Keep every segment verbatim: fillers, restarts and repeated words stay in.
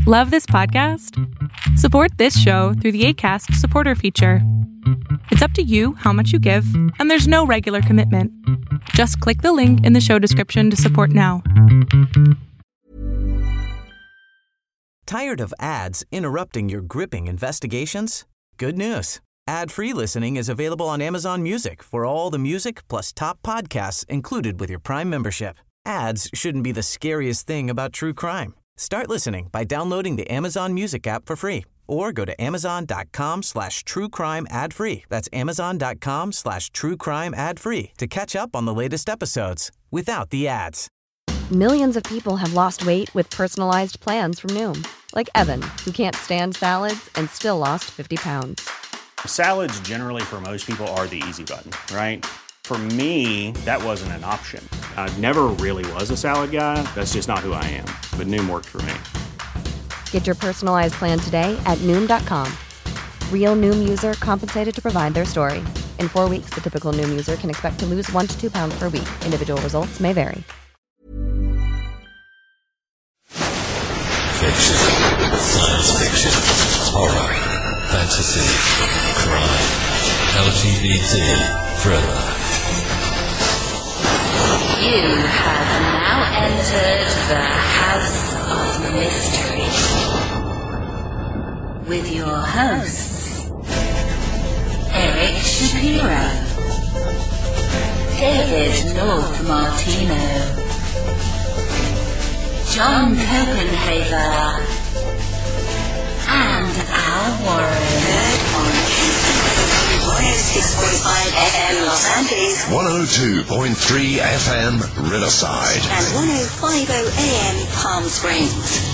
Love this podcast? Support this show through the Acast supporter feature. It's up to you how much you give, and there's no regular commitment. Just click the link in the show description to support now. Tired of ads interrupting your gripping investigations? Good news. Ad-free listening is available on Amazon Music for all the music plus top podcasts included with your Prime membership. Ads shouldn't be the scariest thing about true crime. Start listening by downloading the Amazon Music app for free or go to amazon.com slash true crime ad free. That's amazon.com slash true crime ad free to catch up on the latest episodes without the ads. Millions of people have lost weight with personalized plans from Noom. Like Evan, who can't stand salads and still lost fifty pounds. Salads generally for most people are the easy button, right? For me, that wasn't an option. I never really was a salad guy. That's just not who I am. But Noom worked for me. Get your personalized plan today at Noom dot com. Real Noom user compensated to provide their story. In four weeks, the typical Noom user can expect to lose one to two pounds per week. Individual results may vary. Fiction, science fiction, horror, fantasy, crime, L G B T, thriller. You have now entered the House of Mystery with your hosts, Eric Shapiro, David North Martino, John Copenhaver, and Al Warren. one oh six point five F M Los Angeles, one oh two point three F M Riverside, and one oh five point oh A M Palm Springs.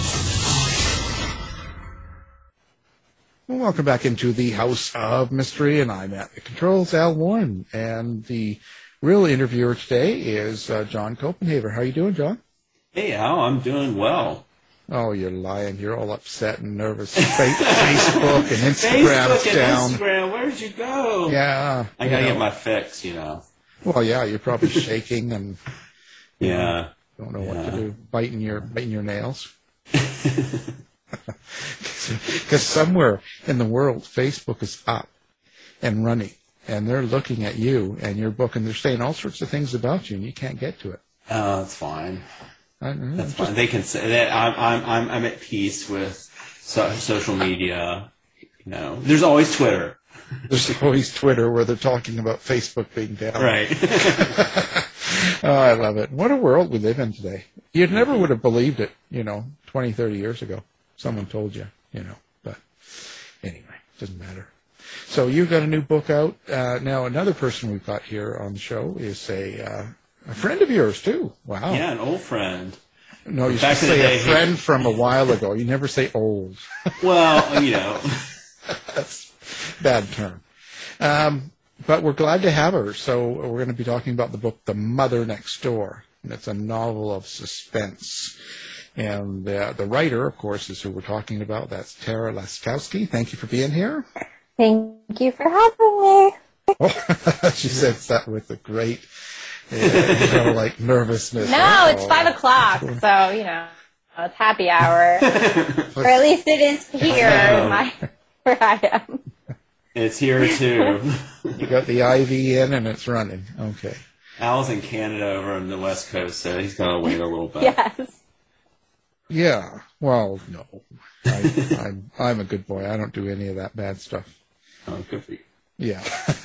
Well, welcome back into the House of Mystery, and I'm at the controls, Al Warren, and the real interviewer today is uh, John Copenhaver. How are you doing, John? Hey, Al, I'm doing well. Oh, you're lying. You're all upset and nervous. Fa- Facebook and Instagram Facebook and down. Instagram, where'd you go? Yeah. I gotta you know. get my fix, you know. Well, yeah, you're probably shaking and yeah, know, don't know yeah. what to do. Biting your biting your nails. Because somewhere in the world, Facebook is up and running, and they're looking at you and your book, and they're saying all sorts of things about you, and you can't get to it. Oh, that's fine. I don't know, That's just, fine. They can say that I'm I'm I'm I'm at peace with so, social media. You know, there's always Twitter. There's always Twitter where they're talking about Facebook being down. Right. Oh, I love it. What a world we live in today. You never would have believed it, you know, twenty, thirty years ago. Someone told you, you know. But anyway, doesn't matter. So you've got a new book out. Uh, now, another person we've got here on the show is a, uh, a friend of yours, too. Wow. Yeah, an old friend. No, you Back should in the say day, a friend from a while ago. You never say old. Well, you know. That's a bad term. Um, but we're glad to have her. So we're going to be talking about the book, The Mother Next Door. And it's a novel of suspense. And uh, the writer, of course, is who we're talking about. That's Tara Laskowski. Thank you for being here. Thank you for having me. Oh, she says that with a great, yeah, kind of like nervousness. No, oh, it's five o'clock, so, you know, it's happy hour. Or at least it is here in my, where I am. It's here, too. You got the I V in and it's running. Okay. Al's in Canada over on the West Coast, so he's going to wait a little bit. Yes. Yeah. Well, no. I, I'm, I'm a good boy. I don't do any of that bad stuff. Oh, good for you. Yeah.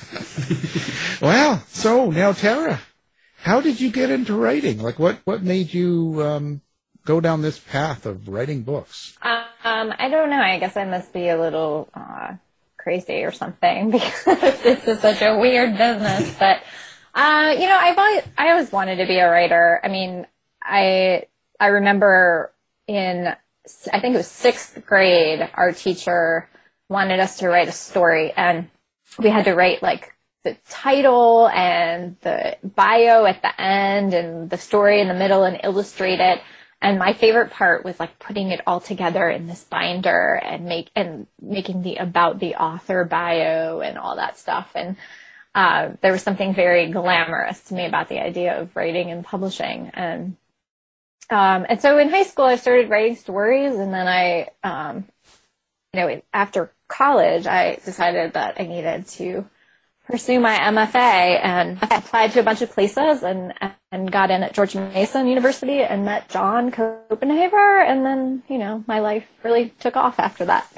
Well, so now, Tara, how did you get into writing? Like, what, what made you um, go down this path of writing books? Um, I don't know. I guess I must be a little uh, crazy or something because this is such a weird business. But, uh, you know, I've always, I always wanted to be a writer. I mean, I I remember in, I think it was sixth grade, our teacher wanted us to write a story, and we had to write like the title and the bio at the end and the story in the middle and illustrate it. And my favorite part was like putting it all together in this binder and make and making the about the author bio and all that stuff. And uh, there was something very glamorous to me about the idea of writing and publishing. And Um, and so in high school, I started writing stories, and then I, um, you know, after college, I decided that I needed to pursue my M F A, and I applied to a bunch of places and and got in at George Mason University and met John Copenhaver, and then, you know, my life really took off after that.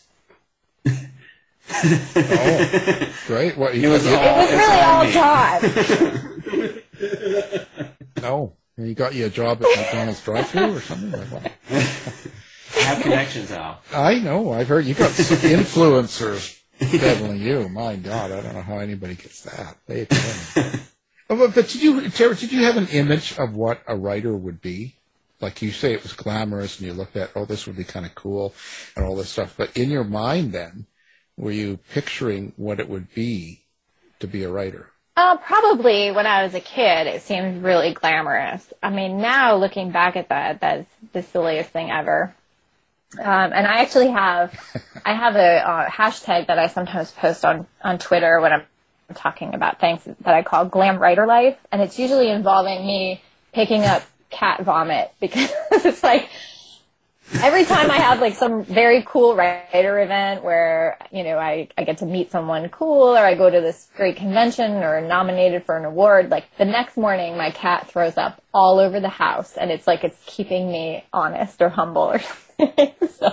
Oh, great. What, It was, you, all, It was it's really all all me. John. no, he got you a job at McDonald's drive-thru or something like that. I have connections, Al. I know. I've heard you got some influencers peddling you. My God, I don't know how anybody gets that. They oh, but, but did you, Tara, did you have an image of what a writer would be? Like you say, it was glamorous, and you looked at, oh, this would be kind of cool, and all this stuff. But in your mind, then, were you picturing what it would be to be a writer? Uh, probably when I was a kid, it seemed really glamorous. I mean, now looking back at that, that's the silliest thing ever. Um, and I actually have, I have a uh, hashtag that I sometimes post on, on Twitter when I'm talking about things that I call glam writer life. And it's usually involving me picking up cat vomit, because it's like, every time I have like some very cool writer event where, you know, I, I get to meet someone cool, or I go to this great convention or nominated for an award, like the next morning my cat throws up all over the house, and it's like it's keeping me honest or humble or something. So.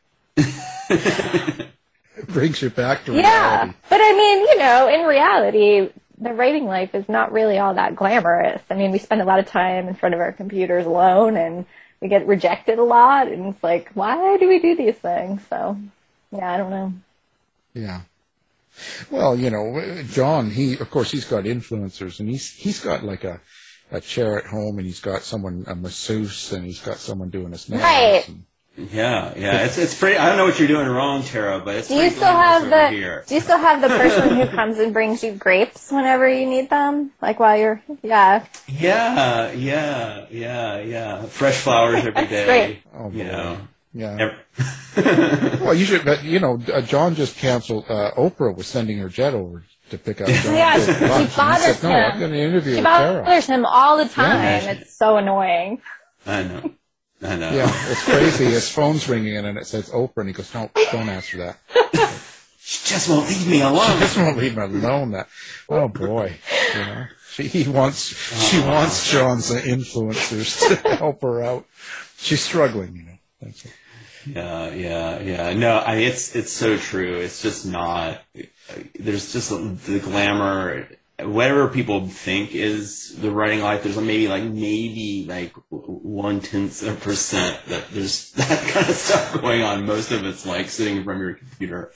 It brings you back to yeah. reality. But I mean, you know, in reality, the writing life is not really all that glamorous. I mean, we spend a lot of time in front of our computers alone, and we get rejected a lot, and it's like, why do we do these things? So, yeah, I don't know. Yeah. Well, you know, John, he, of course, he's got influencers, and he's, he's got like a, a chair at home, and he's got someone, a masseuse, and he's got someone doing his nails. Right. And, Yeah, yeah. It's it's pretty. I don't know what you're doing wrong, Tara, but it's do you pretty still have glamorous the over here. Do you still have the person who comes and brings you grapes whenever you need them? Like while you're, yeah. Yeah, yeah, yeah, yeah. Fresh flowers every day. great. oh, You boy. know. Yeah. Every- Well, you should, but, you know, uh, John just canceled, uh, Oprah was sending her jet over to pick up John. Yeah, for she lunch, and he bothers said, no, I'm him. going to interview She with Tara. bothers him all the time. Yeah. It's so annoying. I know. I know. Yeah, it's crazy. His phone's ringing in, and it says Oprah, and he goes, no, don't answer that. She just won't leave me She alone. just won't leave him alone. That, oh boy, you know, she he wants she wants John's influencers to help her out. She's struggling, you know. That's it. Yeah, yeah, yeah. No, I mean, it's it's so true. It's just not. There's just the glamour. Whatever people think is the writing life, there's maybe like maybe like one tenth of a percent that there's that kind of stuff going on. Most of it's like sitting in front of your computer,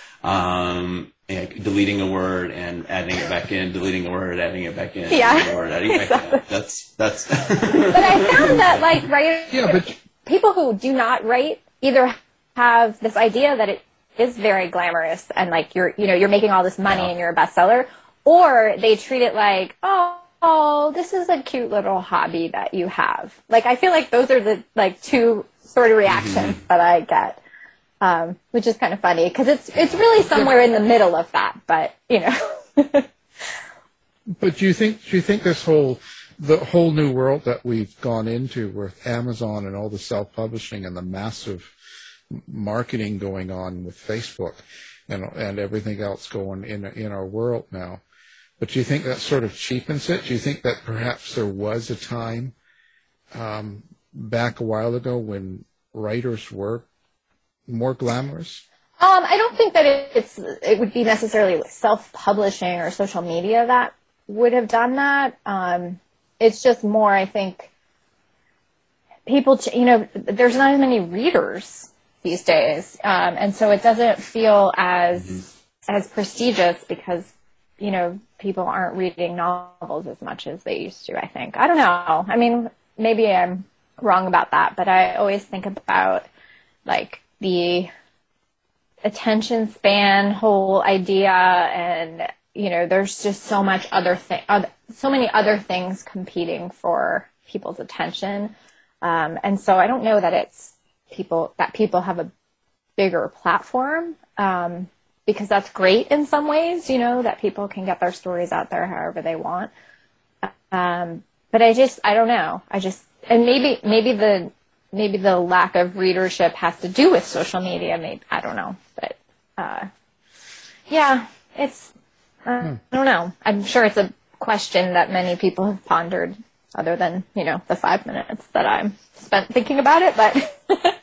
um, and deleting a word and adding it back in, deleting a word, adding it back in, Yeah, deleting a word, adding it back in. That's that's. But I found that like writers, Yeah, but people who do not write either have this idea that it is very glamorous and like you're, you know, you're making all this money Yeah. and you're a bestseller, or they treat it like, oh, oh, this is a cute little hobby that you have. Like, I feel like those are the like two sort of reactions Mm-hmm. that I get, um, which is kind of funny because it's it's really somewhere in the middle of that. But you know, but do you think do you think this whole the whole new world that we've gone into with Amazon and all the self-publishing and the massive marketing going on with Facebook and and everything else going in in our world now, but do you think that sort of cheapens it? Do you think that perhaps there was a time um, back a while ago when writers were more glamorous? Um, I don't think that it's it would be necessarily self-publishing or social media that would have done that. Um, it's just more, I think, people, ch- you know, there's not as many readers these days, um, and so it doesn't feel as mm-hmm. as prestigious because, you know, people aren't reading novels as much as they used to, I think. I don't know. I mean, maybe I'm wrong about that, but I always think about, like, the attention span whole idea, and you know, there's just so much other thing, other, so many other things competing for people's attention, um, and so I don't know that it's people that people have a bigger platform, um, because that's great in some ways, you know, that people can get their stories out there however they want. Um, but I just, I don't know. I just and maybe, maybe the, maybe the lack of readership has to do with social media. Maybe, I don't know, but, uh, yeah, it's, uh, hmm. I don't know. I'm sure it's a question that many people have pondered, other than, you know, the five minutes that I'm spent thinking about it, but.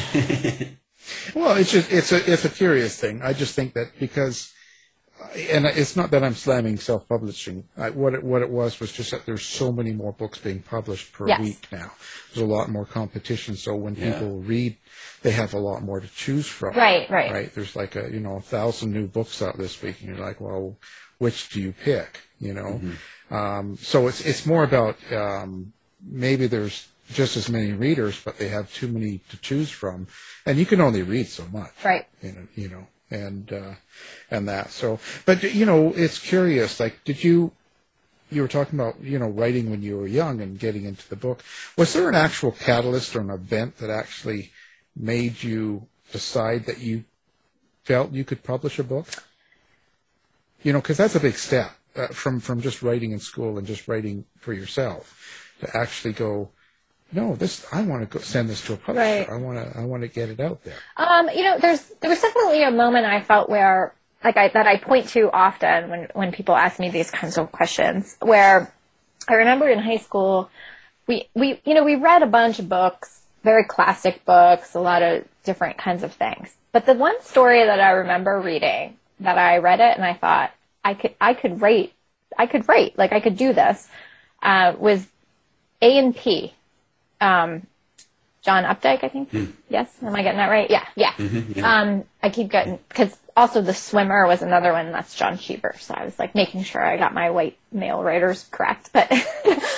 Well, it's just, it's a, it's a curious thing. I just think that because, and it's not that I'm slamming self-publishing. I, what it, what it was was just that there's so many more books being published per yes. week now. There's a lot more competition. So when yeah. people read, they have a lot more to choose from. Right, right. Right. There's like a, you know, a thousand new books out this week, and you're like, well, which do you pick? You know? Mm-hmm. Um, so it's, it's more about, um, maybe there's just as many readers, but they have too many to choose from, and you can only read so much. Right. You know, you know. and uh and that so but you know it's curious, like, did you you were talking about, you know, writing when you were young and getting into the book. Was there an actual catalyst or an event that actually made you decide that you felt you could publish a book? You know, because that's a big step uh, from from just writing in school and just writing for yourself to actually go, no, this, I want to go send this to a publisher. Right. I want to, I want to get it out there. Um, you know, there's, there was definitely a moment I felt where, like I, that I point to often when, when people ask me these kinds of questions, where I remember in high school, we, we, you know, we read a bunch of books, very classic books, a lot of different kinds of things. But the one story that I remember reading, that I read it and I thought, I could, I could write, I could write, like I could do this, uh, was A and P. Um, John Updike, I think. Mm. Yes, am I getting that right? Yeah, yeah. Mm-hmm, yeah. Um, I keep getting, because also The Swimmer was another one, that's John Cheever. So I was like making sure I got my white male writers correct. But, um,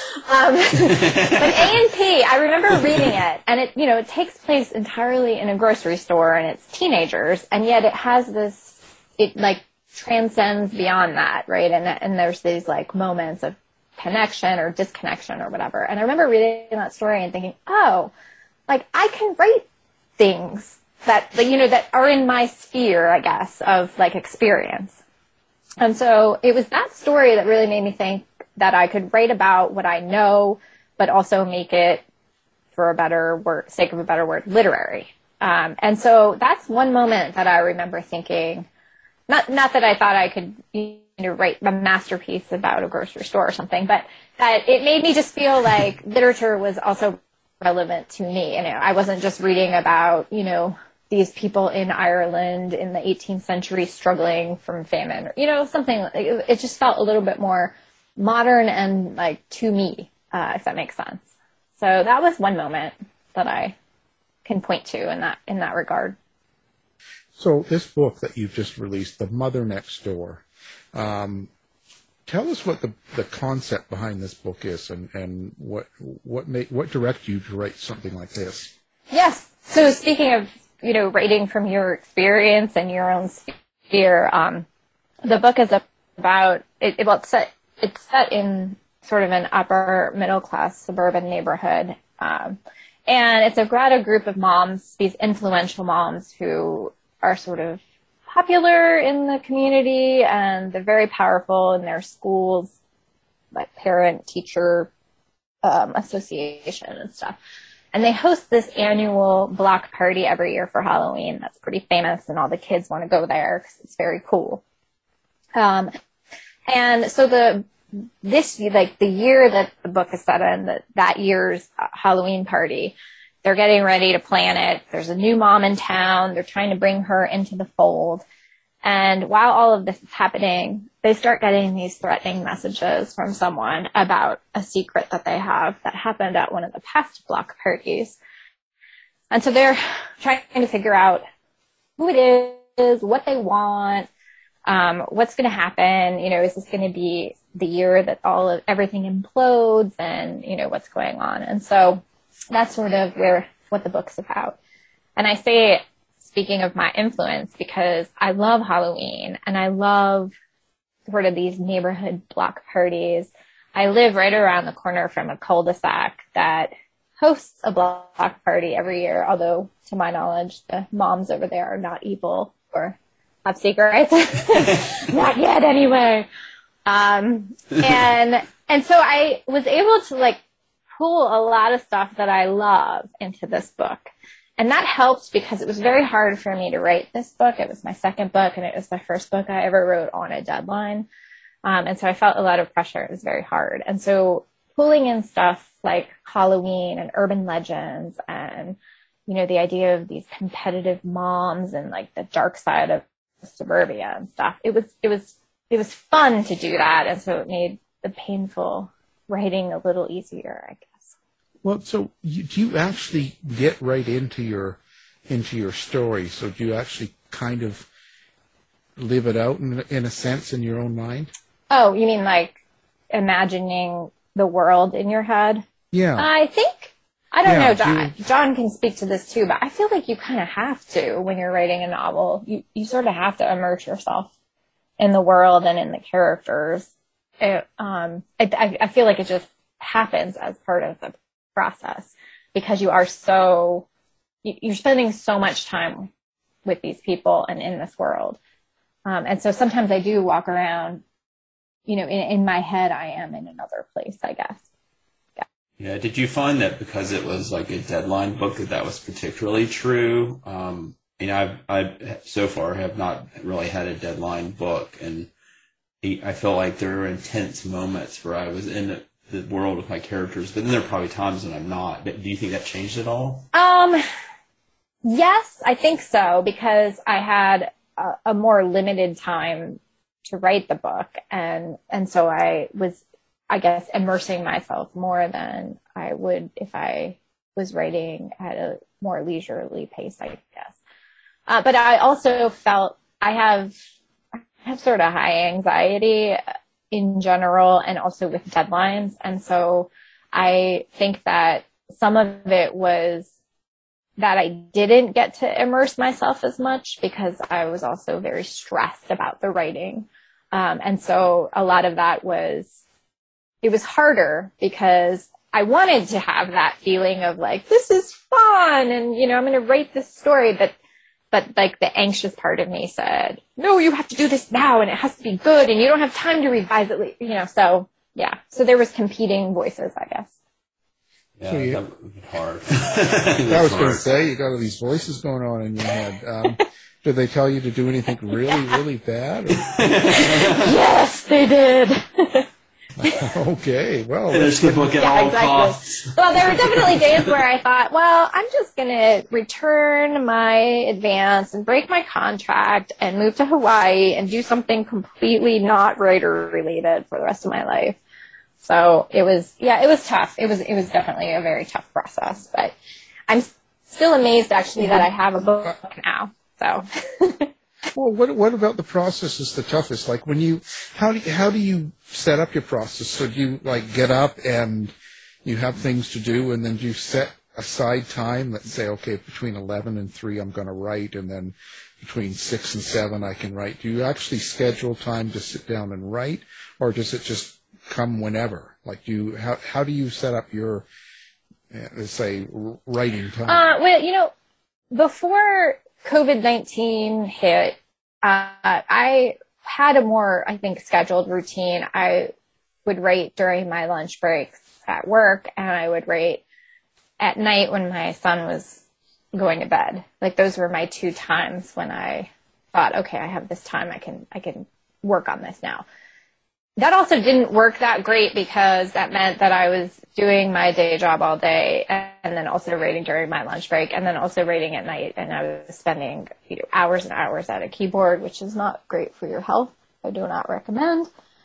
but A and P, I remember reading it, and it, you know, it takes place entirely in a grocery store, and it's teenagers, and yet it has this, it like transcends beyond that, right? And and there's these like moments of connection or disconnection or whatever. And I remember reading that story and thinking, oh, like I can write things that, you know, that are in my sphere, I guess, of like experience. And so it was that story that really made me think that I could write about what I know, but also make it, for a better word, sake of a better word, literary. Um, and so that's one moment that I remember thinking, not, not that I thought I could, you know, write a masterpiece about a grocery store or something, but that it made me just feel like literature was also relevant to me. You know, I wasn't just reading about, you know, these people in Ireland in the eighteenth century struggling from famine, or, you know, something. It, it just felt a little bit more modern and like to me, uh, if that makes sense. So that was one moment that I can point to in that in that regard. So this book that you've just released, The Mother Next Door, um, tell us what the, the concept behind this book is, and, and what what made, what directed you to write something like this. Yes. So speaking of, you know, writing from your experience and your own sphere, um, the book is about it. it well, it's set it's set in sort of an upper middle class suburban neighborhood, um, and it's about a group of moms, these influential moms who are sort of popular in the community, and they're very powerful in their schools, like parent-teacher um, association and stuff. And they host this annual block party every year for Halloween. That's pretty famous, and all the kids want to go there because it's very cool. Um, and so the this like the year that the book is set in, that that year's Halloween party, they're getting ready to plan it. There's a new mom in town. They're trying to bring her into the fold. And while all of this is happening, they start getting these threatening messages from someone about a secret that they have that happened at one of the past block parties. And so they're trying to figure out who it is, what they want, um, what's going to happen. You know, is this going to be the year that all of everything implodes, and, you know, what's going on? And so that's sort of where what the book's about. And I say, speaking of my influence, because I love Halloween and I love sort of these neighborhood block parties. I live right around the corner from a cul-de-sac that hosts a block party every year, although to my knowledge, the moms over there are not evil or have secrets. Not yet anyway. Um, and, and so I was able to like pull a lot of stuff that I love into this book. And that helped because it was very hard for me to write this book. It was my second book, and it was the first book I ever wrote on a deadline. Um, and so I felt a lot of pressure. It was very hard. And so pulling in stuff like Halloween and urban legends and, you know, the idea of these competitive moms and like the dark side of suburbia and stuff, it was, it was, it was fun to do that. And so it made the painful writing a little easier, I guess. Well, so you, do you actually get right into your into your story? So do you actually kind of live it out in, in a sense in your own mind? Oh, you mean like imagining the world in your head? Yeah. I think, I don't yeah, know, John, you, John can speak to this too, but I feel like you kind of have to when you're writing a novel. You, you sort of have to immerse yourself in the world and in the characters. It, um, I, I feel like it just happens as part of the process because you are so, you're spending so much time with these people and in this world. Um, and so sometimes I do walk around, you know, in, in my head, I am in another place, I guess. Yeah. Yeah. Did you find that because it was like a deadline book that that was particularly true? Um, you know, I've, I so far have not really had a deadline book, and I felt like there were intense moments where I was in the, the world with my characters, but then there are probably times when I'm not. But do you think that changed at all? Um, yes, I think so, because I had a, a more limited time to write the book, and and so I was, I guess, immersing myself more than I would if I was writing at a more leisurely pace, I guess. Uh, but I also felt I have I have sort of high anxiety in general, and also with deadlines, and so I think that some of it was that I didn't get to immerse myself as much because I was also very stressed about the writing. Um, and so a lot of that was, it was harder because I wanted to have that feeling of like, this is fun. And, you know, I'm going to write this story. But, but like the anxious part of me said, no, you have to do this now and it has to be good and you don't have time to revise it, you know, so yeah. So there was competing voices, I guess. Yeah, so you, that was hard. I was going to say, you got all these voices going on in your head. Um, did they tell you to do anything really, really bad? Or? Yes, they did. Okay, well. Finish the book at yeah, all exactly. costs. Well, there were definitely days where I thought, well, I'm just going to return my advance and break my contract and move to Hawaii and do something completely not writer related for the rest of my life. So it was, yeah, it was tough. It was, it was definitely a very tough process, but I'm still amazed actually that I have a book now. So. Well, what what about the process is the toughest? Like when you, how do you, how do you set up your process? So do you like get up and you have things to do, and then do you set aside time? Let's say, okay, between eleven and three, I'm going to write, and then between six and seven, I can write. Do you actually schedule time to sit down and write, or does it just come whenever? Like, do you, how how do you set up your, uh, let's say, writing time? Uh, well, you know, before COVID nineteen hit, uh, I had a more, I think, scheduled routine. I would write during my lunch breaks at work, and I would write at night when my son was going to bed. Like, those were my two times when I thought, okay, I have this time, I can, I can work on this now. That also didn't work that great because that meant that I was doing my day job all day and then also writing during my lunch break and then also writing at night. And I was spending, you know, hours and hours at a keyboard, which is not great for your health. I do not recommend.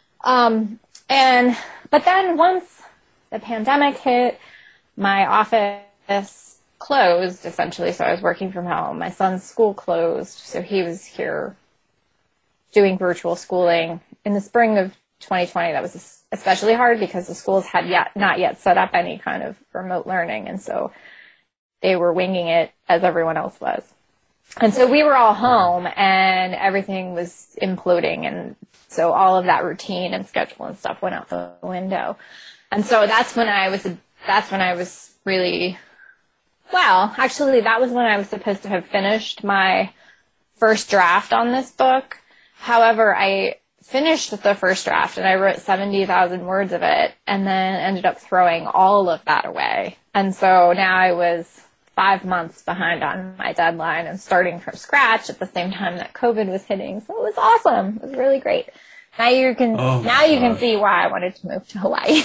Um, and, but then once the pandemic hit, my office closed essentially. So I was working from home. My son's school closed. So he was here doing virtual schooling in the spring of twenty twenty. That was especially hard because the schools had yet not yet set up any kind of remote learning, and so they were winging it as everyone else was. And so we were all home, and everything was imploding, and so all of that routine and schedule and stuff went out the window. And so that's when I was that's when I was really well. Actually, that was when I was supposed to have finished my first draft on this book. However, I finished the first draft and I wrote seventy thousand words of it and then ended up throwing all of that away. And so now I was five months behind on my deadline and starting from scratch at the same time that COVID was hitting. So it was awesome. It was really great. Now you can, oh now you can see why I wanted to move to Hawaii.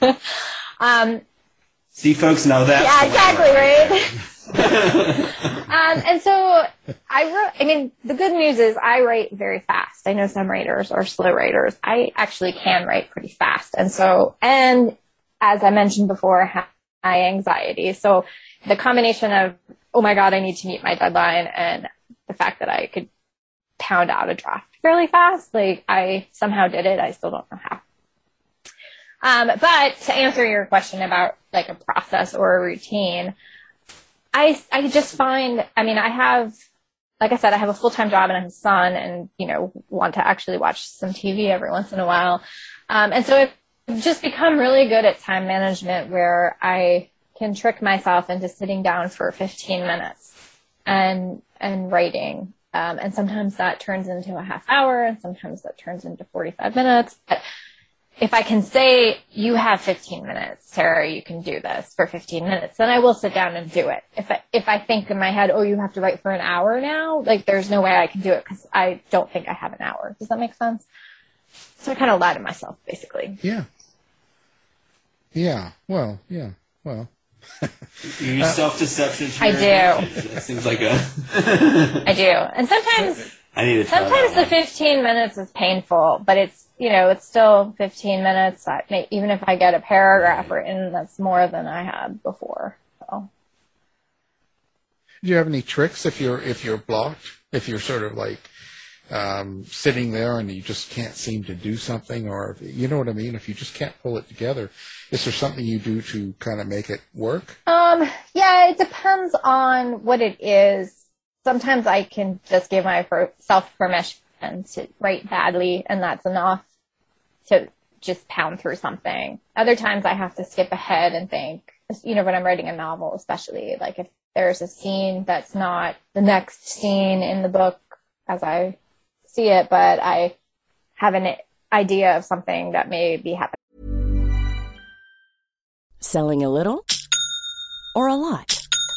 um, see, folks know that. Yeah, exactly, right? um, and so I wrote, I mean, the good news is I write very fast. I know some writers are slow writers. I actually can write pretty fast. And so, and as I mentioned before, I have high anxiety. So the combination of, oh my God, I need to meet my deadline, and the fact that I could pound out a draft fairly fast, like I somehow did it. I still don't know how. Um, but to answer your question about like a process or a routine, I, I just find, I mean, I have, like I said, I have a full-time job and I have a son and, you know, want to actually watch some T V every once in a while. Um, and so I've just become really good at time management where I can trick myself into sitting down for fifteen minutes and, and writing. Um, and sometimes that turns into a half hour and sometimes that turns into forty-five minutes. But if I can say, you have fifteen minutes, Sarah, you can do this for fifteen minutes, then I will sit down and do it. If I, if I think in my head, oh, you have to write for an hour now, like there's no way I can do it because I don't think I have an hour. Does that make sense? So I kind of lie to myself, basically. Yeah. Yeah. Well, yeah. Well. You use uh, self-deception. I do. It seems like a... I do. And sometimes... I need to try Sometimes the fifteen minutes is painful, but it's, you know, it's still fifteen minutes. I may, even if I get a paragraph written, that's more than I had before. So. Do you have any tricks if you're if you're blocked? If you're sort of like um, sitting there and you just can't seem to do something, or if, you know what I mean? If you just can't pull it together, is there something you do to kind of make it work? Um, yeah, it depends on what it is. Sometimes I can just give myself permission to write badly, and that's enough to just pound through something. Other times I have to skip ahead and think, you know, when I'm writing a novel, especially, like if there's a scene that's not the next scene in the book as I see it, but I have an idea of something that may be happening. Selling a little or a lot?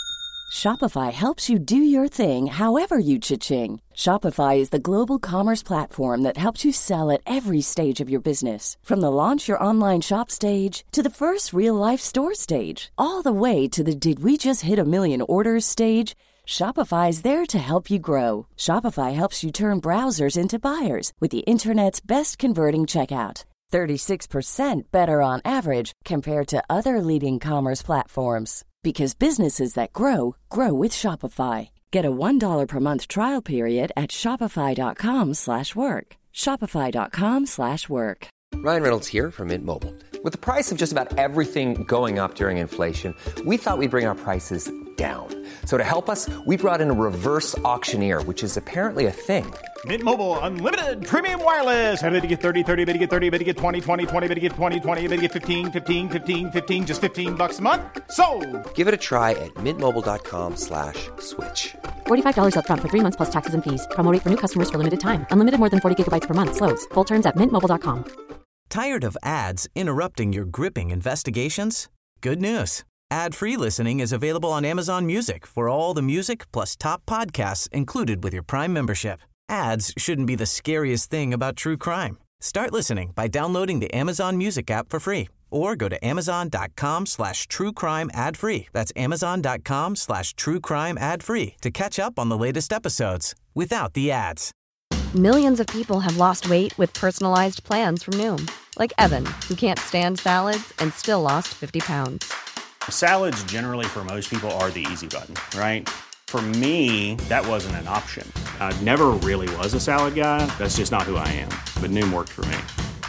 Shopify helps you do your thing however you cha-ching. Shopify is the global commerce platform that helps you sell at every stage of your business. From the launch your online shop stage to the first real-life store stage, all the way to the did we just hit a million orders stage. Shopify is there to help you grow. Shopify helps you turn browsers into buyers with the internet's best converting checkout. thirty-six percent better on average compared to other leading commerce platforms. Because businesses that grow, grow with Shopify. Get a one dollar per month trial period at shopify.com slash work. Shopify.com slash work. Ryan Reynolds here from Mint Mobile. With the price of just about everything going up during inflation, we thought we'd bring our prices down. So to help us, we brought in a reverse auctioneer, which is apparently a thing. Mint Mobile Unlimited Premium Wireless. How to get thirty, thirty, how to get thirty, how to get twenty, twenty, twenty, how to get twenty, twenty, how to get fifteen, fifteen, fifteen, fifteen, just fifteen bucks a month? Sold! Give it a try at mintmobile.com slash switch. forty-five dollars up front for three months plus taxes and fees. Promo rate for new customers for limited time. Unlimited more than forty gigabytes per month. Slows full terms at mint mobile dot com. Tired of ads interrupting your gripping investigations? Good news. Ad-free listening is available on Amazon Music for all the music plus top podcasts included with your Prime membership. Ads shouldn't be the scariest thing about true crime. Start listening by downloading the Amazon Music app for free or go to amazon.com slash true crime ad free. That's amazon.com slash true crime ad free to catch up on the latest episodes without the ads. Millions of people have lost weight with personalized plans from Noom. Like Evan, who can't stand salads and still lost fifty pounds. Salads generally for most people are the easy button, right? For me, that wasn't an option. I never really was a salad guy. That's just not who I am. But Noom worked for me.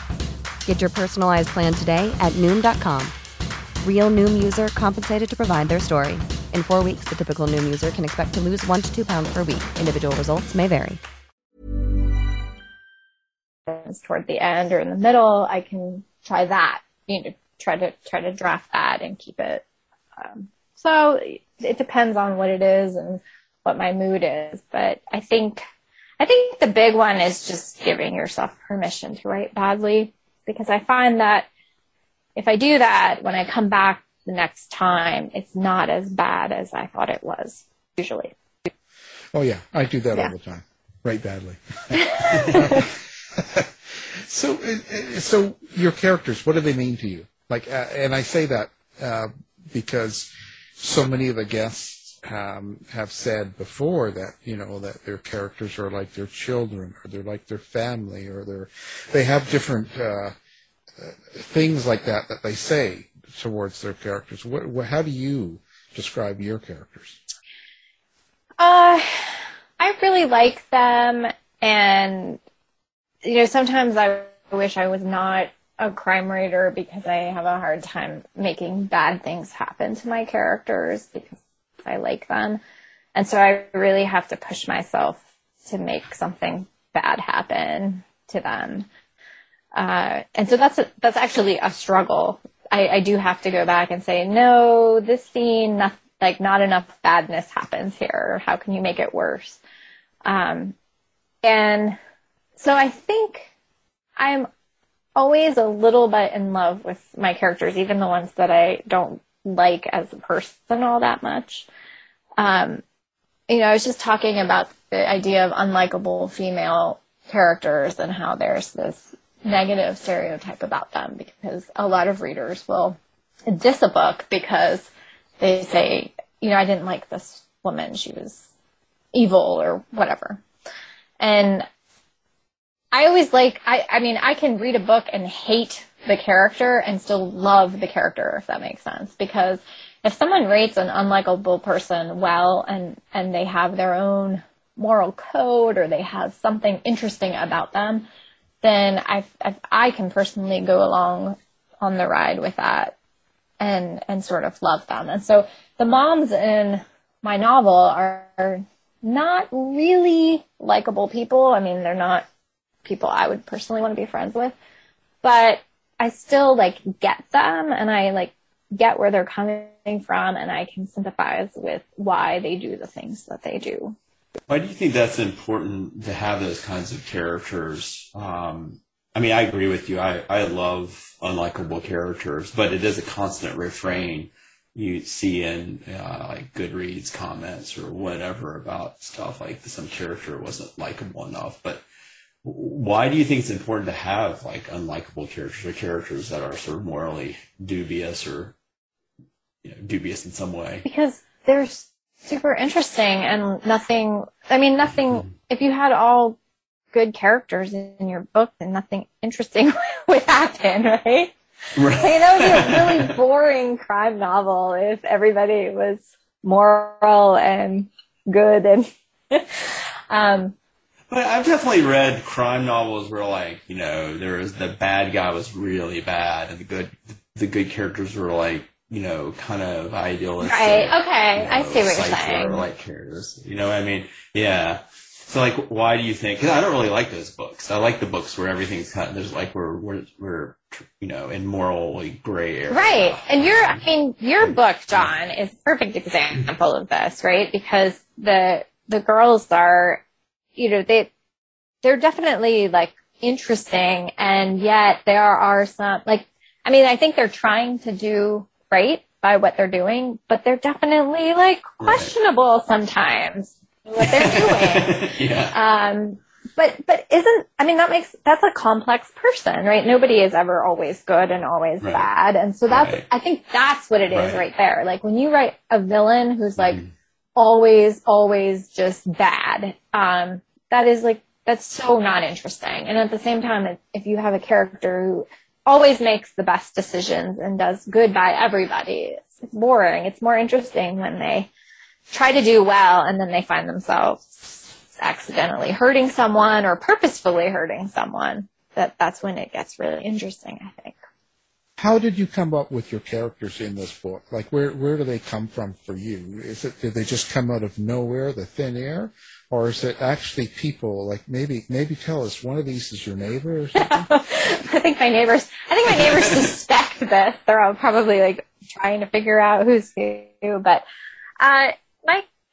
Get your personalized plan today at Noom dot com. Real Noom user compensated to provide their story. In four weeks, the typical Noom user can expect to lose one to two pounds per week. Individual results may vary. Toward the end or in the middle, I can try that. You know, try to try to draft that and keep it. Um, so it depends on what it is and what my mood is. But I think I think the big one is just giving yourself permission to write badly, because I find that if I do that, when I come back the next time, it's not as bad as I thought it was, usually. Oh, yeah. I do that yeah. all the time. Write badly. so, so your characters, what do they mean to you? Like, uh, and I say that uh, because so many of the guests um, have said before that, you know, that their characters are like their children, or they're like their family, or they're, they have different uh, things like that that they say towards their characters. What, what, how do you describe your characters? Uh, I really like them, and, you know, sometimes I wish I was not a crime writer, because I have a hard time making bad things happen to my characters because I like them. And so I really have to push myself to make something bad happen to them. Uh, and so that's a, that's actually a struggle. I, I do have to go back and say, no, this scene, not, like not enough badness happens here. How can you make it worse? Um, and so I think I'm always a little bit in love with my characters, even the ones that I don't like as a person all that much. Um, you know, I was just talking about the idea of unlikable female characters and how there's this negative stereotype about them, because a lot of readers will diss a book because they say, you know, I didn't like this woman. She was evil or whatever. And I always like, I, I mean, I can read a book and hate the character and still love the character, if that makes sense. Because if someone rates an unlikable person well, and, and they have their own moral code, or they have something interesting about them, then I, I, I can personally go along on the ride with that and, and sort of love them. And so the moms in my novel are, are not really likable people. I mean, they're not people I would personally want to be friends with, but I still like get them, and I like get where they're coming from, and I can sympathize with why they do the things that they do. Why do you think that's important to have those kinds of characters? Um, I mean, I agree with you. I, I love unlikable characters, but it is a constant refrain you see in uh, like Goodreads comments or whatever about stuff like some character wasn't likable enough. But why do you think it's important to have like unlikable characters, or characters that are sort of morally dubious, or you know, dubious in some way? Because they're super interesting, and nothing, I mean, nothing, mm-hmm. if you had all good characters in your book, then nothing interesting would happen, right? Right. Like, that would be a really boring crime novel if everybody was moral and good and, um, But I've definitely read crime novels where, like, you know, there was the bad guy was really bad, and the good, the good characters were like, you know, kind of idealistic. Right. Okay. You know, I see what you're saying. Like characters, you know what I mean? Yeah. So, like, why do you think? Because I don't really like those books. I like the books where everything's kind of, there's like we're we're we're you know in morally gray area. Right. And your, I mean, your book, John, is a perfect example of this, right? Because the the girls are, you know, they, they're definitely like interesting, and yet there are some, like, I mean, I think they're trying to do right by what they're doing, but they're definitely like questionable right. sometimes what they're doing. yeah. Um, but, but isn't, I mean, that makes, that's a complex person, right? Nobody is ever always good and always right. bad. And so that's, right. I think that's what it is right. right there. Like when you write a villain who's like, mm. always, always just bad. Um, that is like, that's so not interesting. And at the same time, if you have a character who always makes the best decisions and does good by everybody, it's, it's boring. It's more interesting when they try to do well and then they find themselves accidentally hurting someone or purposefully hurting someone. That that's when it gets really interesting, I think. How did you come up with your characters in this book? Like, where where do they come from for you? Is it, did they just come out of nowhere, the thin air? Or is it actually people, like maybe maybe tell us, one of these is your neighbor or something? I think my neighbors, I think my neighbors suspect this. They're all probably like trying to figure out who's who. But uh, my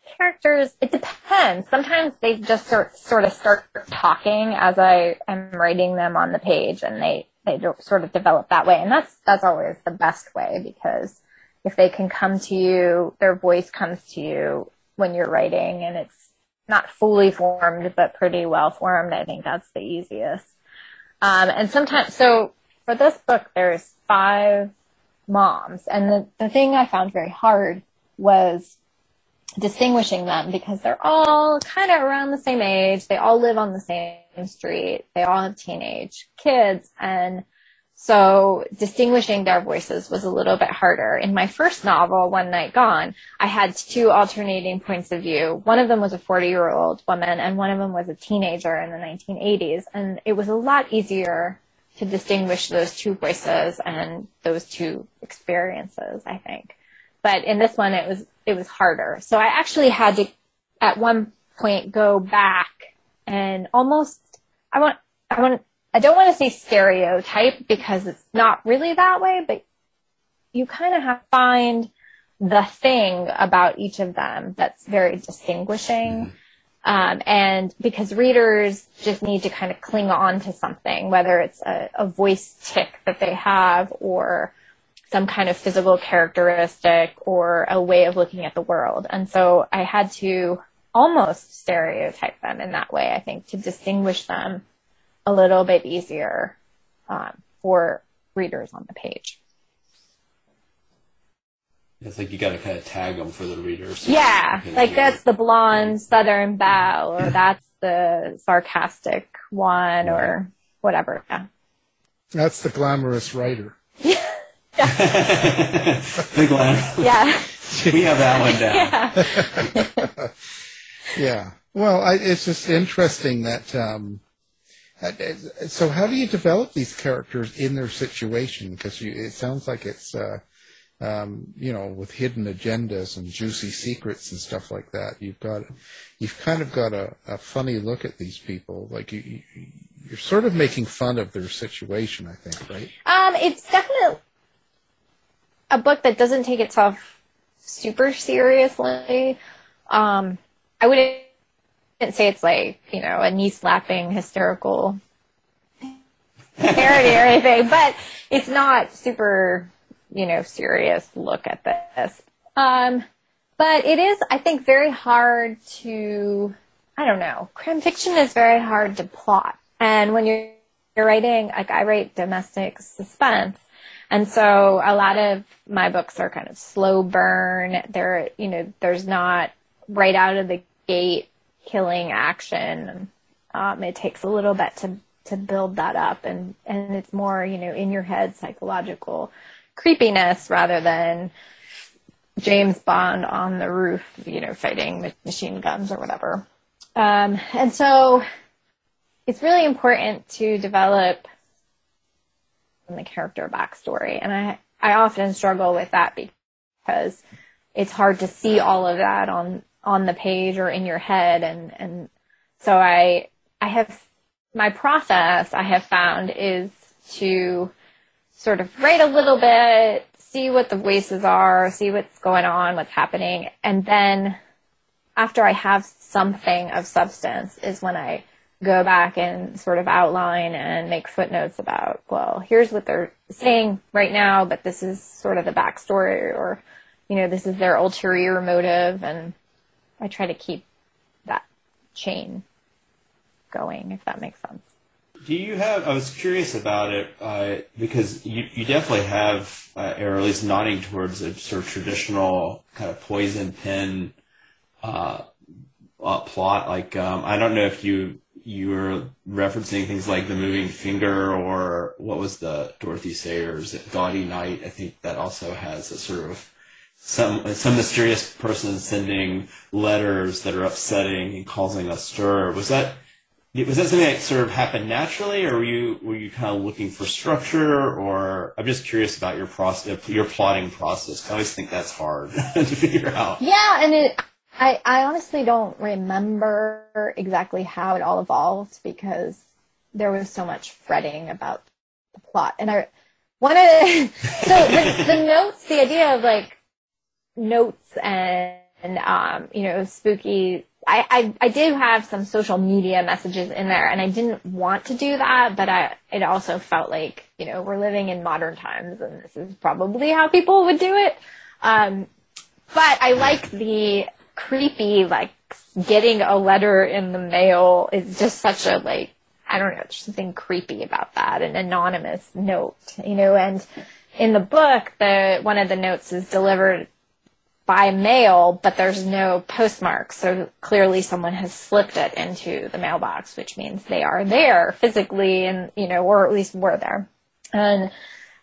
characters, it depends. Sometimes they just sort, sort of start talking as I am writing them on the page, and they, they don't sort of develop that way. And that's, that's always the best way, because if they can come to you, their voice comes to you when you're writing, and it's not fully formed, but pretty well formed, I think that's the easiest. Um, and sometimes, so for this book, there's five moms. And the, the thing I found very hard was distinguishing them, because they're all kind of around the same age. They all live on the same street. They all have teenage kids. And so distinguishing their voices was a little bit harder. In my first novel, One Night Gone, I had two alternating points of view. One of them was a forty-year-old woman, and one of them was a teenager in the nineteen eighties. And it was a lot easier to distinguish those two voices and those two experiences, I think. But in this one, it was it was harder. So I actually had to, at one point, go back and almost, I want, I want, I don't want to say stereotype, because it's not really that way, but you kind of have to find the thing about each of them that's very distinguishing. Um, and because readers just need to kind of cling on to something, whether it's a, a voice tick that they have, or some kind of physical characteristic, or a way of looking at the world. And so I had to almost stereotype them in that way, I think, to distinguish them a little bit easier um, for readers on the page. It's like you got to kind of tag them for the readers. Yeah, like that's the blonde Southern belle, or that's the sarcastic one, or whatever. Yeah. That's the glamorous writer. The glam. Yeah. We have that one down. Yeah. Yeah. Well, I, it's just interesting that. Um, so, how do you develop these characters in their situation? Because it sounds like it's. Uh, Um, you know, with hidden agendas and juicy secrets and stuff like that. You've got, you've kind of got a, a funny look at these people. Like you, you, you're sort of making fun of their situation, I think, right? Um, it's definitely a book that doesn't take itself super seriously. Um, I wouldn't say it's like, you know, a knee-slapping hysterical parody or anything, but it's not super, you know, serious look at this. Um, but it is, I think, very hard to, I don't know, crime fiction is very hard to plot. And when you're, you're writing, like I write domestic suspense, and so a lot of my books are kind of slow burn. They're, you know, there's not right out of the gate killing action. Um, it takes a little bit to, to build that up, and, and it's more, you know, in your head psychological creepiness rather than James Bond on the roof, you know, fighting with machine guns or whatever. Um, and so it's really important to develop the character backstory. And I, I often struggle with that because it's hard to see all of that on, on the page or in your head. And, and so I, I have, my process I have found is to sort of write a little bit, see what the voices are, see what's going on, what's happening. And then after I have something of substance is when I go back and sort of outline and make footnotes about, well, here's what they're saying right now, but this is sort of the backstory, or, you know, this is their ulterior motive. And I try to keep that chain going, if that makes sense. Do you have, I was curious about it, uh, because you, you definitely have, uh, or at least nodding towards a sort of traditional kind of poison pen uh, uh, plot. Like, um, I don't know if you you were referencing things like The Moving Finger, or what was the Dorothy Sayers, Gaudy Night. I think that also has a sort of some some mysterious person sending letters that are upsetting and causing a stir. Was that... Was that something that sort of happened naturally, or were you were you kind of looking for structure? Or I'm just curious about your process, your plotting process. I always think that's hard to figure out. Yeah, and it, I I honestly don't remember exactly how it all evolved, because there was so much fretting about the plot. And I one of the, so the, the notes, the idea of like notes and and um, you know, spooky. I, I, I did have some social media messages in there, and I didn't want to do that, but I, it also felt like, you know, we're living in modern times, and this is probably how people would do it. Um, but I like the creepy, like, getting a letter in the mail is just such a, like, I don't know, there's something creepy about that, an anonymous note, you know, and in the book, the one of the notes is delivered by mail, but there's no postmark. So clearly someone has slipped it into the mailbox, which means they are there physically and, you know, or at least were there. And,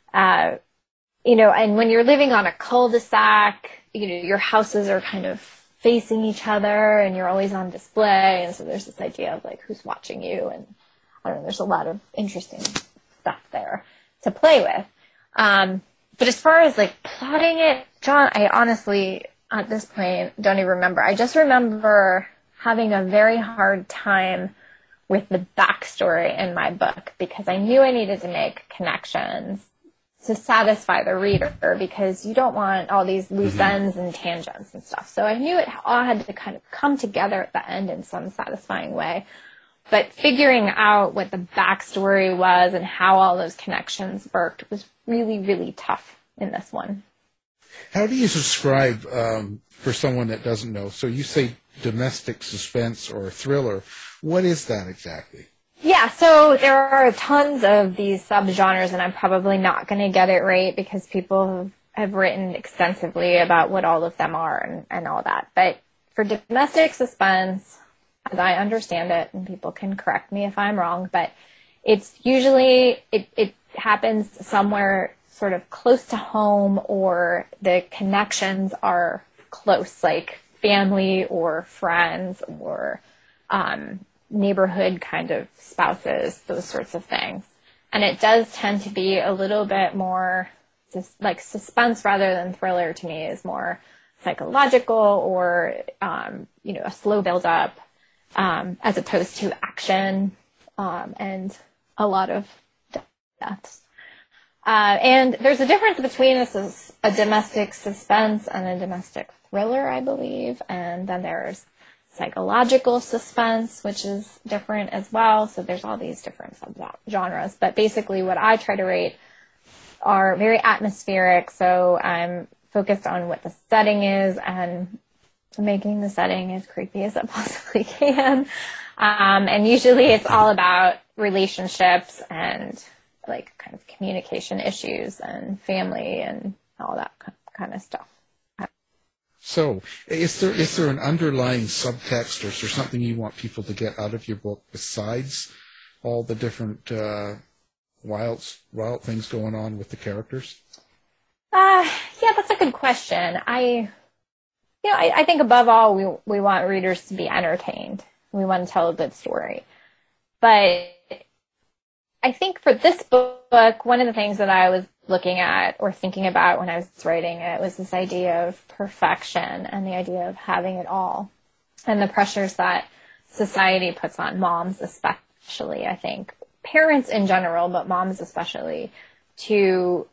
uh, you know, and when you're living on a cul-de-sac, you know, your houses are kind of facing each other and you're always on display. And so there's this idea of like, who's watching you? And I don't know, there's a lot of interesting stuff there to play with. Um, But as far as, like, plotting it, John, I honestly, at this point, don't even remember. I just remember having a very hard time with the backstory in my book because I knew I needed to make connections to satisfy the reader because you don't want all these loose mm-hmm. ends and tangents and stuff. So I knew it all had to kind of come together at the end in some satisfying way. But figuring out what the backstory was and how all those connections worked was really, really tough in this one. How do you describe, um, for someone that doesn't know, so you say domestic suspense or thriller. What is that exactly? Yeah, so there are tons of these subgenres, and I'm probably not going to get it right because people have written extensively about what all of them are and, and all that. But for domestic suspense, as I understand it, and people can correct me if I'm wrong, but it's usually, it, it happens somewhere sort of close to home, or the connections are close, like family or friends or um, neighborhood kind of spouses, those sorts of things. And it does tend to be a little bit more just like suspense rather than thriller. To me is more psychological, or um, you know, a slow build up, um, as opposed to action um, and a lot of deaths. Uh, and there's a difference between a, a domestic suspense and a domestic thriller, I believe. And then there's psychological suspense, which is different as well. So there's all these different subgenres. But basically what I try to rate are very atmospheric. So I'm focused on what the setting is and making the setting as creepy as it possibly can. Um, and usually it's all about relationships and like kind of communication issues and family and all that kind of stuff. So is there is there an underlying subtext, or is there something you want people to get out of your book besides all the different uh, wild, wild things going on with the characters? Uh, yeah, that's a good question. I, you know, I, I think above all, we we want readers to be entertained. We want to tell a good story. But I think for this book, one of the things that I was looking at or thinking about when I was writing it was this idea of perfection and the idea of having it all, and the pressures that society puts on moms especially, I think, parents in general, but moms especially, to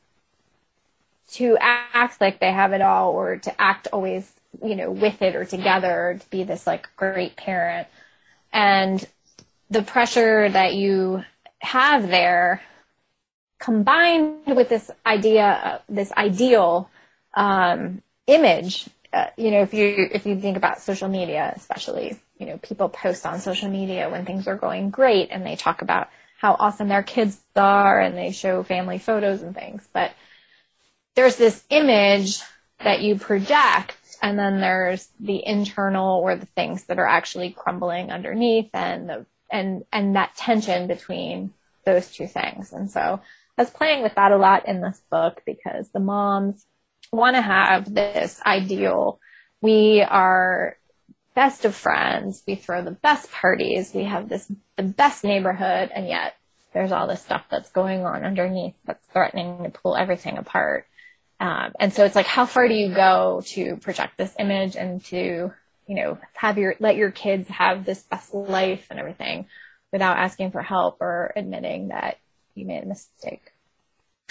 to act like they have it all, or to act always, you know, with it or together, to be this like great parent. And the pressure that you have there, combined with this idea, this ideal um, image, uh, you know, if you if you think about social media, especially, you know, people post on social media when things are going great, and they talk about how awesome their kids are, and they show family photos and things. But there's this image that you project, and then there's the internal, or the things that are actually crumbling underneath, and the and and that tension between those two things. And so I was playing with that a lot in this book, because the moms want to have this ideal. We are best of friends. We throw the best parties. We have this the best neighborhood, and yet there's all this stuff that's going on underneath that's threatening to pull everything apart. Um, and so it's like, how far do you go to project this image and to, you know, have your let your kids have this best life and everything, without asking for help or admitting that you made a mistake?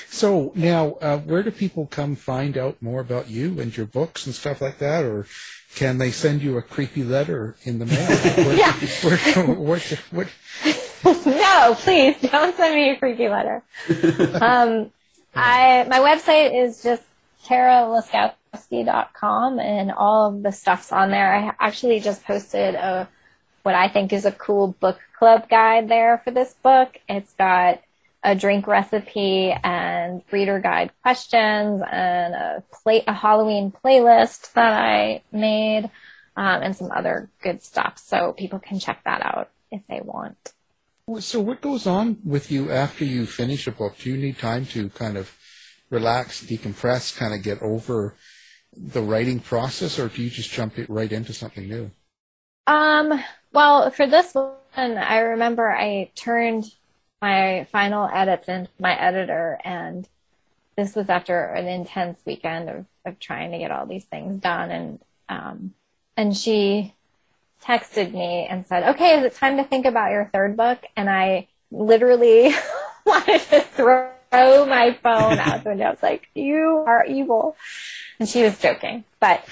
So now, uh, where do people come find out more about you and your books and stuff like that, or can they send you a creepy letter in the mail? Where, yeah. Where, what, what? No, please don't send me a creepy letter. um, I my website is just Tara Laskowski dot com, and all of the stuff's on there. I actually just posted a what I think is a cool book club guide there for this book. It's got a drink recipe and reader guide questions and a play a Halloween playlist that I made, um, and some other good stuff. So people can check that out if they want. So what goes on with you after you finish a book? Do you need time to kind of relax, decompress, kind of get over the writing process, or do you just jump it right into something new? Um, well, for this one, I remember I turned my final edits into my editor, and this was after an intense weekend of, of trying to get all these things done. And, um, and she texted me and said, okay, is it time to think about your third book? And I literally wanted to throw my phone out the window. I was like, you are evil. And she was joking, but,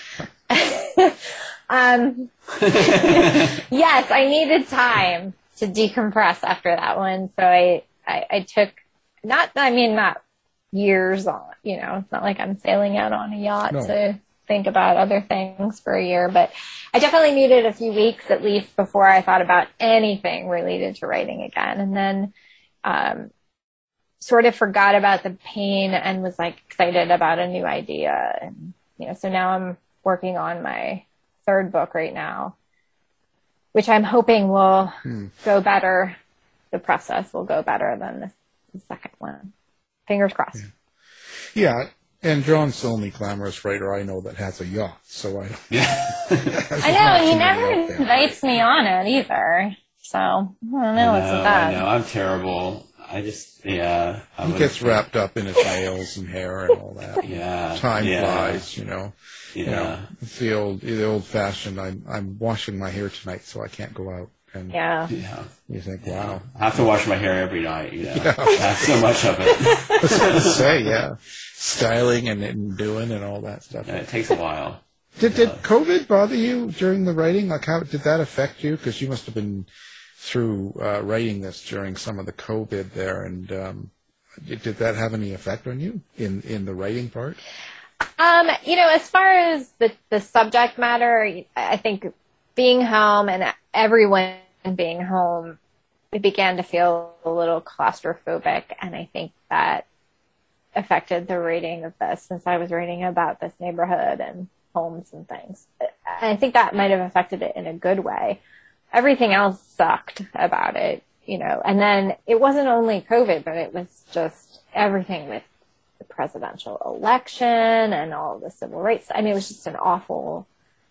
um, yes, I needed time to decompress after that one. So I, I, I took not, I mean, not years on, you know, it's not like I'm sailing out on a yacht no. to think about other things for a year, but I definitely needed a few weeks at least before I thought about anything related to writing again. And then, um, sort of forgot about the pain and was like excited about a new idea. And, you know, so now I'm working on my third book right now, which I'm hoping will hmm. go better. The process will go better than the, the second one. Fingers crossed. Yeah. yeah. And John's the only glamorous writer I know that has a yacht, so I don't. Yeah. I know, and he never invites me on it either. So I don't know, I know what's with that. I know, I'm terrible. I just, yeah. I he gets wrapped up in his nails and hair and all that. Yeah. Time yeah. flies, you know. Yeah. You know, it's the old, the old fashioned. I'm, I'm washing my hair tonight, so I can't go out. And yeah. yeah. You think, yeah. wow. I have to wash my hair every night, you know. Yeah. That's so much of it. That's what I say, yeah. Styling and, and doing and all that stuff. Yeah, it takes a while. Did, did COVID bother you during the writing? Like, how did that affect you? Because you must have been through uh, writing this during some of the COVID there. And um, did, did that have any effect on you in, in the writing part? Um, you know, as far as the, the subject matter, I think being home and everyone being home, it began to feel a little claustrophobic. And I think that affected the writing of this, since I was writing about this neighborhood and homes and things. I think that might have affected it in a good way. Everything else sucked about it, you know. And then it wasn't only COVID, but it was just everything with the presidential election and all the civil rights. I mean, it was just an awful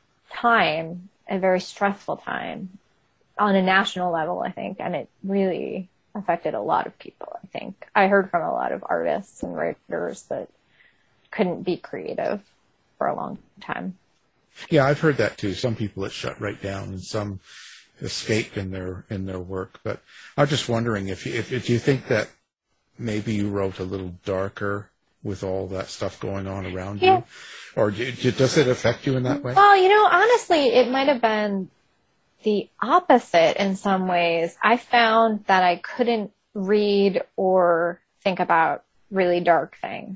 time, a very stressful time on a national level, I think, and it really affected a lot of people, I think. I heard from a lot of artists and writers that couldn't be creative for a long time. Yeah, I've heard that too. Some people it shut right down, and some escaped in their in their work. But I'm just wondering if you, if, if you think that maybe you wrote a little darker with all that stuff going on around yeah. you, or do, do, does it affect you in that way? Well, you know, honestly, it might have been the opposite in some ways. I found that I couldn't read or think about really dark things.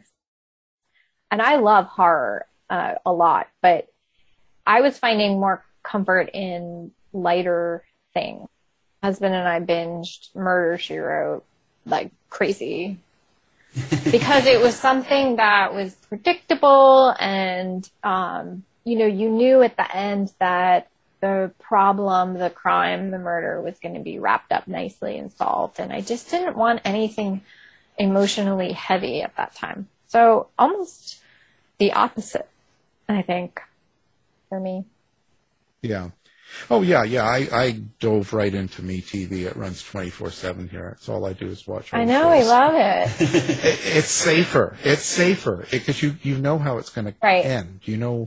And I love horror uh, a lot, but I was finding more comfort in lighter things. My husband and I binged Murder, She Wrote like crazy because it was something that was predictable, and, um, you know, you knew at the end that the problem, the crime, the murder was going to be wrapped up nicely and solved. And I just didn't want anything emotionally heavy at that time. So almost the opposite, I think, for me. Yeah. Oh, yeah, yeah. I, I dove right into MeTV. It runs twenty-four seven here. That's all I do is watch. I know. I love it. it. It's safer. It's safer because you, you know how it's going right. to end. You know,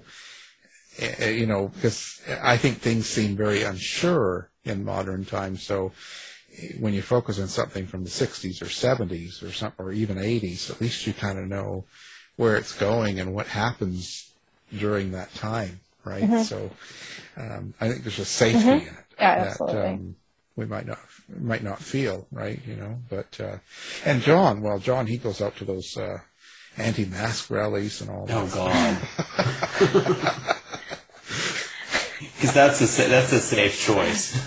you know, because I think things seem very unsure in modern times. So when you focus on something from the sixties or seventies or some, or even eighties, at least you kind of know where it's going and what happens during that time, right? Mm-hmm. So um, I think there's a safety mm-hmm. in it yeah, that absolutely. um, we might not might not feel, right? You know, but uh, and John, well, John, he goes out to those uh, anti-mask rallies and all that. Oh God. Because that's a that's a safe choice.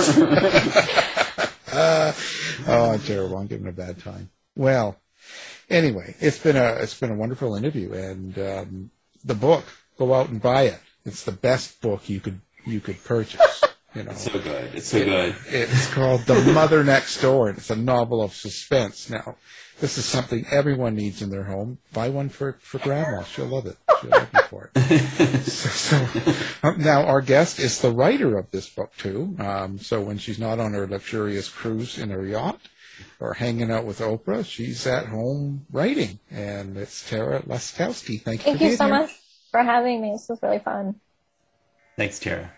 uh, oh, terrible! I'm giving a bad time. Well, anyway, it's been a it's been a wonderful interview, and um, the book, go out and buy it. It's the best book you could you could purchase. You know, it's so good. It's so it, good. It's called The Mother Next Door, and it's a novel of suspense. Now, this is something everyone needs in their home. Buy one for, for Grandma. She'll love it. She'll love you for it. so, so um, now, our guest is the writer of this book, too. Um, so when she's not on her luxurious cruise in her yacht or hanging out with Oprah, she's at home writing. And it's Tara Laskowski. Thank you Thank for you being so here. much for having me. This was really fun. Thanks, Tara.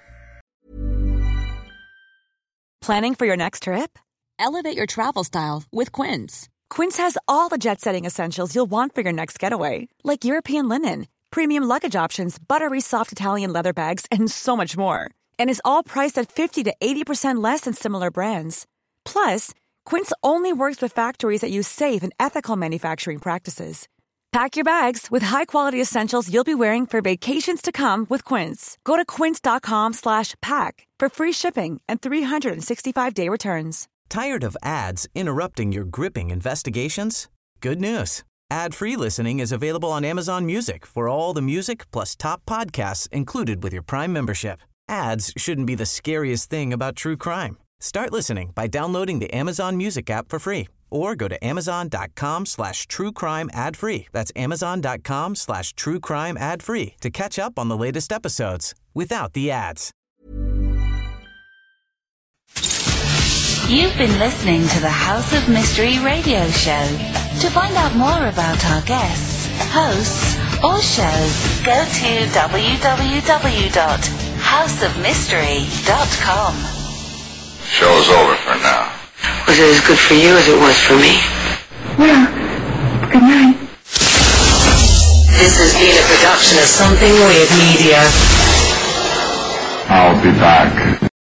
Planning for your next trip? Elevate your travel style with Quince. Quince has all the jet-setting essentials you'll want for your next getaway, like European linen, premium luggage options, buttery soft Italian leather bags, and so much more. And is all priced at fifty to eighty percent less than similar brands. Plus, Quince only works with factories that use safe and ethical manufacturing practices. Pack your bags with high-quality essentials you'll be wearing for vacations to come with Quince. Go to quince.com slash pack for free shipping and three sixty-five day returns. Tired of ads interrupting your gripping investigations? Good news. Ad-free listening is available on Amazon Music for all the music plus top podcasts included with your Prime membership. Ads shouldn't be the scariest thing about true crime. Start listening by downloading the Amazon Music app for free or go to amazon.com slash true crime ad free. That's amazon.com slash true crime ad free to catch up on the latest episodes without the ads. You've been listening to the House of Mystery radio show. To find out more about our guests, hosts, or shows, go to w w w dot house of mystery dot com. Show's over for now. Was it as good for you as it was for me? Well, good night. This has been a production of Something Weird Media. I'll be back.